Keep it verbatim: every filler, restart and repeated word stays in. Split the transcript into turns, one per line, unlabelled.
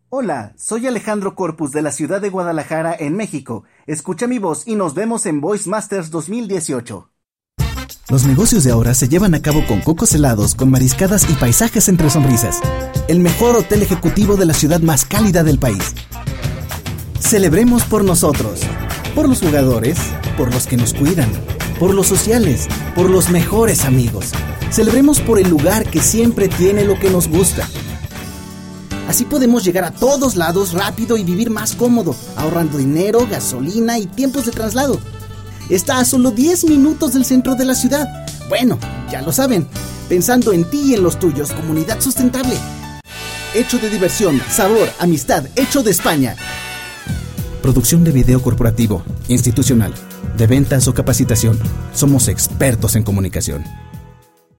Hola, soy Alejandro Corpus de la ciudad de Guadalajara, en México. Escucha mi voz y nos vemos en Voice Masters dos mil dieciocho.
Los negocios de ahora se llevan a cabo con cocos helados, con mariscadas y paisajes entre sonrisas. El mejor hotel ejecutivo de la ciudad más cálida del país. Celebremos por nosotros, por los jugadores, por los que nos cuidan, por los sociales, por los mejores amigos. Celebremos por el lugar que siempre tiene lo que nos gusta. Así podemos llegar a todos lados rápido y vivir más cómodo, ahorrando dinero, gasolina y tiempos de traslado. Está a solo diez minutos del centro de la ciudad. Bueno, ya lo saben, pensando en ti y en los tuyos, comunidad sustentable. Hecho de diversión, sabor, amistad, hecho de España. Producción de video corporativo, institucional, de ventas o capacitación. Somos expertos en comunicación.